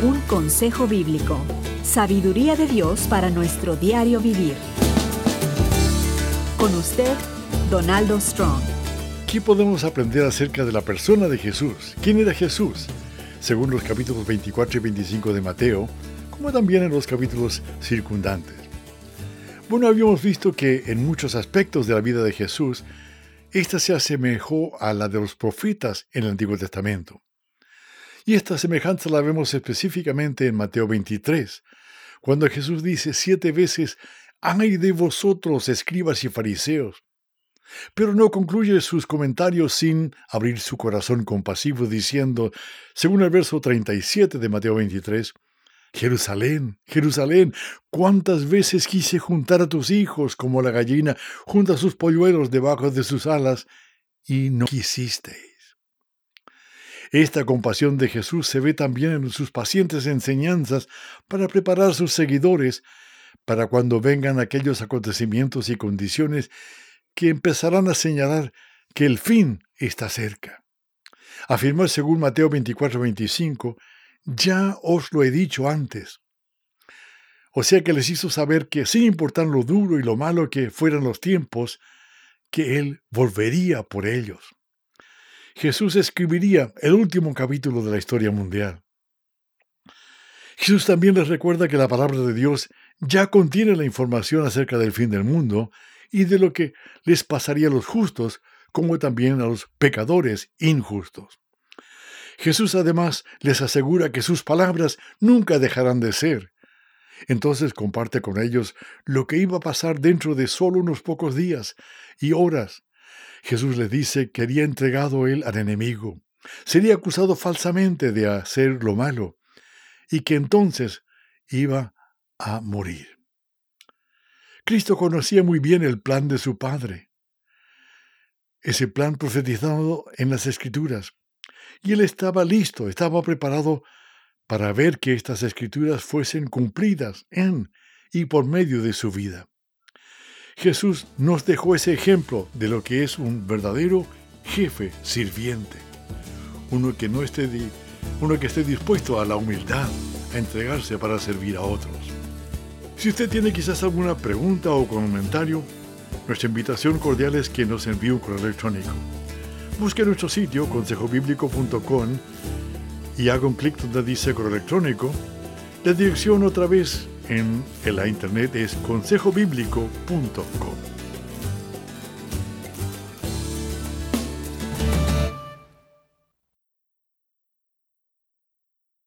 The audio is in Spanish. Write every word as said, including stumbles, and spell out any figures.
Un consejo bíblico. Sabiduría de Dios para nuestro diario vivir. Con usted, Donaldo Strong. ¿Qué podemos aprender acerca de la persona de Jesús? ¿Quién era Jesús? Según los capítulos veinticuatro y veinticinco de Mateo, como también en los capítulos circundantes. Bueno, habíamos visto que en muchos aspectos de la vida de Jesús, esta se asemejó a la de los profetas en el Antiguo Testamento. Y esta semejanza la vemos específicamente en Mateo veintitrés, cuando Jesús dice siete veces: ¡ay de vosotros, escribas y fariseos! Pero no concluye sus comentarios sin abrir su corazón compasivo, diciendo, según el verso treinta y siete de Mateo veintitrés, Jerusalén, Jerusalén, cuántas veces quise juntar a tus hijos como la gallina junta sus polluelos debajo de sus alas, y no quisisteis. Esta compasión de Jesús se ve también en sus pacientes enseñanzas para preparar a sus seguidores para cuando vengan aquellos acontecimientos y condiciones que empezarán a señalar que el fin está cerca. Afirmó según Mateo veinticuatro veinticinco, ya os lo he dicho antes. O sea que les hizo saber que sin importar lo duro y lo malo que fueran los tiempos, que Él volvería por ellos. Jesús escribiría el último capítulo de la historia mundial. Jesús también les recuerda que la palabra de Dios ya contiene la información acerca del fin del mundo y de lo que les pasaría a los justos, como también a los pecadores injustos. Jesús además les asegura que sus palabras nunca dejarán de ser. Entonces comparte con ellos lo que iba a pasar dentro de solo unos pocos días y horas. Jesús les dice que sería entregado él al enemigo, sería acusado falsamente de hacer lo malo y que entonces iba a morir. Cristo conocía muy bien el plan de su Padre, ese plan profetizado en las Escrituras, y él estaba listo, estaba preparado para ver que estas Escrituras fuesen cumplidas en y por medio de su vida. Jesús nos dejó ese ejemplo de lo que es un verdadero jefe sirviente, uno que no esté, di- uno que esté dispuesto a la humildad, a entregarse para servir a otros. Si usted tiene quizás alguna pregunta o comentario, nuestra invitación cordial es que nos envíe un correo electrónico. Busque nuestro sitio consejo bíblico punto com y haga un clic donde dice correo electrónico. La dirección otra vez en, en la internet es consejo bíblico punto com.